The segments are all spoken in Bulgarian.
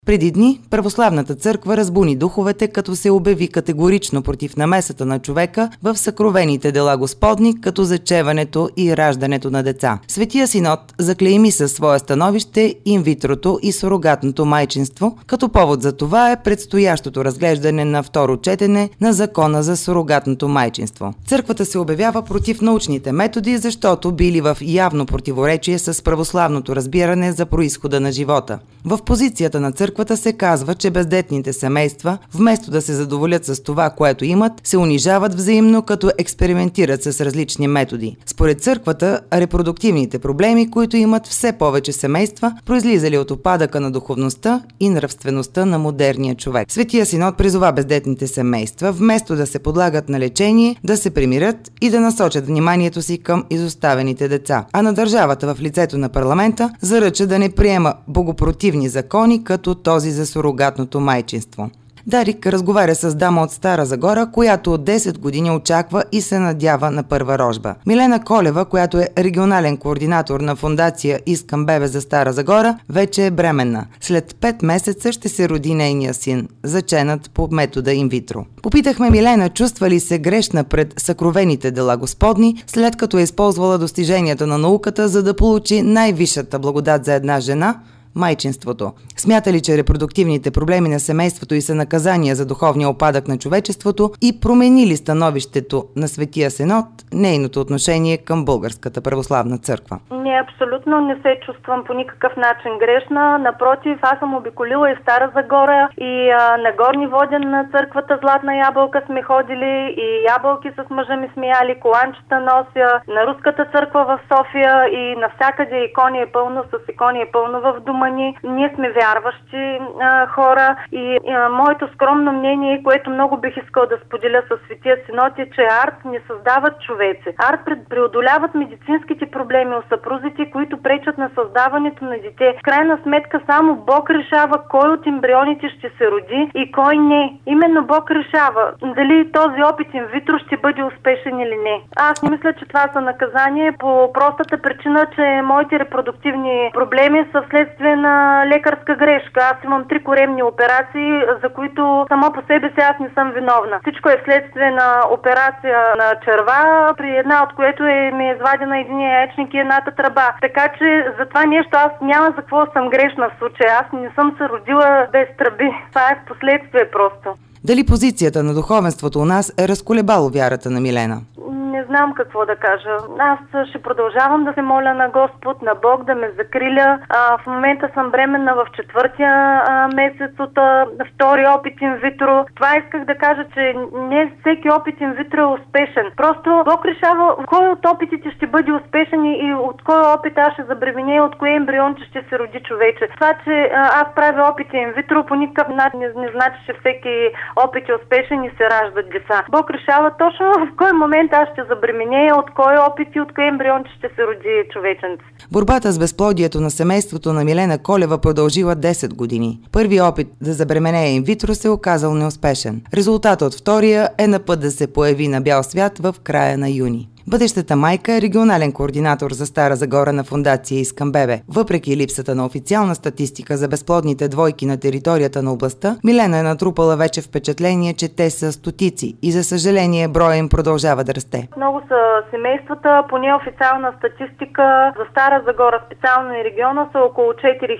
Преди дни православната църква разбуни духовете, като се обяви категорично против намесата на човека в съкровените дела Господни, като зачеването и раждането на деца. Светия Синод заклейми със свое становище инвитрото и сурогатното майчинство, като повод за това е предстоящото разглеждане на второ четене на Закона за сурогатното майчинство. Църквата се обявява против научните методи, защото били в явно противоречие с православното разбиране за произхода на живота. В позицията на църквата се казва, че бездетните семейства, вместо да се задоволят с това, което имат, се унижават взаимно, като експериментират с различни методи. Според църквата, репродуктивните проблеми, които имат все повече семейства, произлизали от упадъка на духовността и нравствеността на модерния човек. Светия Синод призова бездетните семейства, вместо да се подлагат на лечение, да се примирят и да насочат вниманието си към изоставените деца. А на държавата в лицето на парламента заръча да не приема богопротивни закони, като този за сурогатното майчинство. Дарик разговаря с дама от Стара Загора, която от 10 години очаква и се надява на първа рожба. Милена Колева, която е регионален координатор на фондация Искам бебе за Стара Загора, вече е бременна. След 5 месеца ще се роди нейния син, заченат по метода инвитро. Попитахме Милена, чувства ли се грешна пред съкровените дела Господни, след като е използвала достиженията на науката, за да получи най-висшата благодат за една жена – майчинството. Смята ли, че репродуктивните проблеми на семейството и са наказания за духовния опадък на човечеството и промени ли становището на Светия Синод нейното отношение към Българската православна църква? Не, абсолютно не се чувствам по никакъв начин грешна. Напротив, аз съм обиколила и Стара Загора, и на Горни Воден на църквата Златна ябълка сме ходили, и ябълки с мъжа ми смяли, коланчета нося, на Руската църква в София и навсякъде икони е пълно, с икони е пълно в дома ни. Ние сме вярващи хора и моето скромно мнение, което много бих искал да споделя със Светия Синод, е, че арт не създават човеци. Арт преодоляват медицинските проблеми у съпрузите, които пречат на създаването на дете. В крайна сметка само Бог решава кой от ембрионите ще се роди и кой не. Именно Бог решава дали този опит инвитро ще бъде успешен или не. Аз не мисля, че това са наказание по простата причина, че моите репродуктивни проблеми са вследствие на лекарска грешка. Аз имам 3 коремни операции, за които само по себе си аз не съм виновна. Всичко е вследствие на операция на черва, при една от което ми е извадена единия яйчник и едната тръба. Така че за това нещо аз няма за какво съм грешна в случая. Аз не съм се родила без тръби. Това е в последствие просто. Дали позицията на духовенството у нас е разколебало вярата на Милена? Не знам какво да кажа. Аз ще продължавам да се моля на Господ, на Бог да ме закриля. В момента съм бременна в 4-тия месец от втори опит инвитро. Това исках да кажа, че не всеки опит инвитро е успешен. Просто Бог решава кой от опитите ще бъде успешен и от кой опит аз ще забременя и от кое ембрионче ще се роди човече. Това, че аз правя опити инвитро, по никакъв начин не значи, че всеки опит е успешен и се раждат деца. Бог решава точно в кой момент аз ще забременея, от кой опит и от кой ембрионче ще се роди човеченце. Борбата с безплодието на семейството на Милена Колева продължила 10 години. Първият опит да забременее инвитро се оказал неуспешен. Резултатът от втория е на път да се появи на бял свят в края на юни. Бъдещата майка е регионален координатор за Стара Загора на фондация Искам бебе. Въпреки липсата на официална статистика за безплодните двойки на територията на областта, Милена е натрупала вече впечатление, че те са стотици и за съжаление броя им продължава да расте. Много са семействата, по неофициална статистика за Стара Загора, специално и региона, са около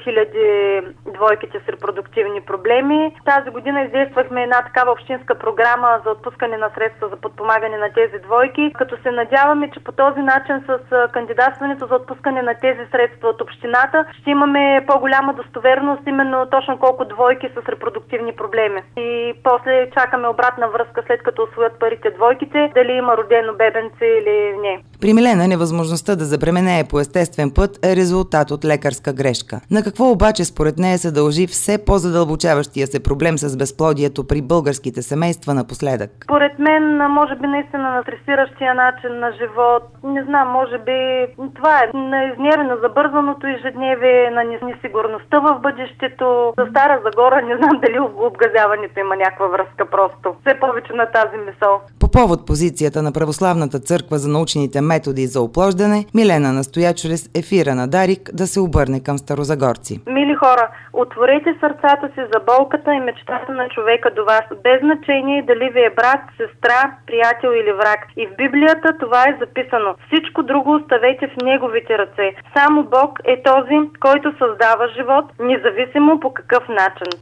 4000 двойките с репродуктивни проблеми. Тази година издействахме една такава общинска програма за отпускане на средства за подпомагане на тези двойки, като се надяваме, че по този начин с кандидатстването за отпускане на тези средства от общината ще имаме по-голяма достоверност, именно точно колко двойки с репродуктивни проблеми. И после чакаме обратна връзка, след като усвоят парите двойките, дали има родено бебенце или не. При Милена невъзможността да забременее по естествен път е резултат от лекарска грешка. На какво обаче според нея се дължи все по-задълбочаващия се проблем с безплодието при българските семейства напоследък? Според мен, може би наистина на стресиращия начин на живот. Не знам, може би това е на изнервено забързаното ежедневие, на несигурността в бъдещето. За Стара Загора не знам дали обгазяването има някаква връзка просто. Все повече на тази мисъл. По повод позицията на Православната църква за научните методи за оплождане, Милена настоя чрез ефира на Дарик да се обърне към старозагорци. Мили хора, отворете сърцата си за болката и мечтата на човека до вас, без значение дали ви е брат, сестра, приятел или враг. И в Библията това е записано. Всичко друго оставете в неговите ръце. Само Бог е този, който създава живот, независимо по какъв начин.